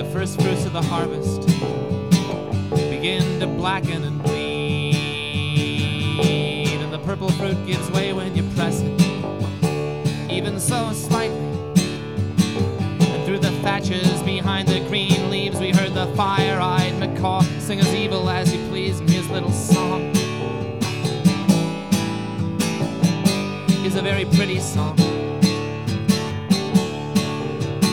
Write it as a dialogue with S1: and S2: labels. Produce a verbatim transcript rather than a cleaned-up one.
S1: first fruits of the harvest begin to blacken and bleed, and the purple fruit gives way when you press it, even so slightly. And through the thatches behind the green leaves, we heard the fire-eyed macaw sing as evil as he pleased in his little song. It's a very pretty song.